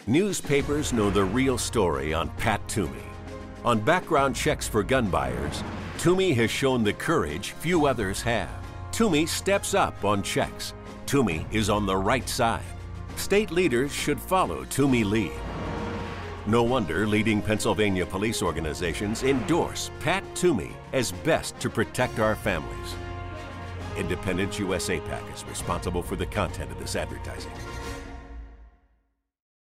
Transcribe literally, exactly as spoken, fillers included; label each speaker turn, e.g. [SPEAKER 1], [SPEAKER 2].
[SPEAKER 1] Newspapers know the real story on Pat Toomey. On background checks for gun buyers, Toomey has shown the courage few others have. Toomey steps up on checks. Toomey is on the right side. State leaders should follow Toomey lead. No wonder leading Pennsylvania police organizations endorse Pat Toomey as best to protect our families. Independence U S A PAC is responsible for the content of this advertising.